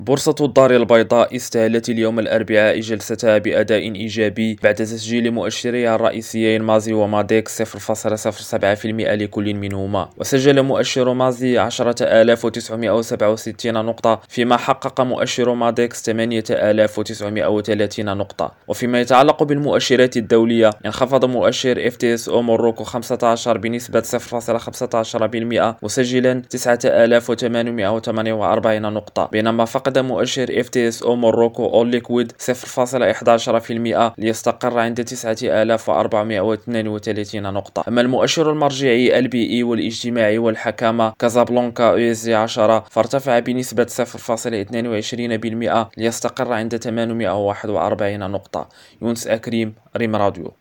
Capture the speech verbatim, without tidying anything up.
بورصة الدار البيضاء استهلت اليوم الأربعاء جلستها بأداء إيجابي بعد تسجيل مؤشريها الرئيسيين مازي وماديكس صفر فاصلة صفر سبعة بالمئة لكل منهما. وسجل مؤشر مازي عشرة آلاف وتسعمئة وسبعة وستين نقطة، فيما حقق مؤشر ماديكس ثمانية آلاف وتسعمئة وثلاثين نقطة. وفيما يتعلق بالمؤشرات الدولية، انخفض مؤشر اف تي اس او موروكو خمسة عشر بنسبة صفر فاصلة خمسة عشر بالمئة مسجلا تسعة آلاف وثمانمئة وثمانية وأربعين نقطة، بينما فقد مؤشر اف تي اس او موروكو اول ليكويد صفر فاصلة إحدى عشر بالمئة ليستقر عند تسعة آلاف وأربعمئة واثنين وثلاثين نقطة. أما المؤشر المرجعي ال بي اي والاجتماعي والحكامة كازابلانكا او اس جي عشرة فارتفع بنسبة صفر فاصلة اثنين وعشرين بالمئة ليستقر عند ثمانمئة وواحد وأربعين نقطة. يونس أكريم، ريم راديو.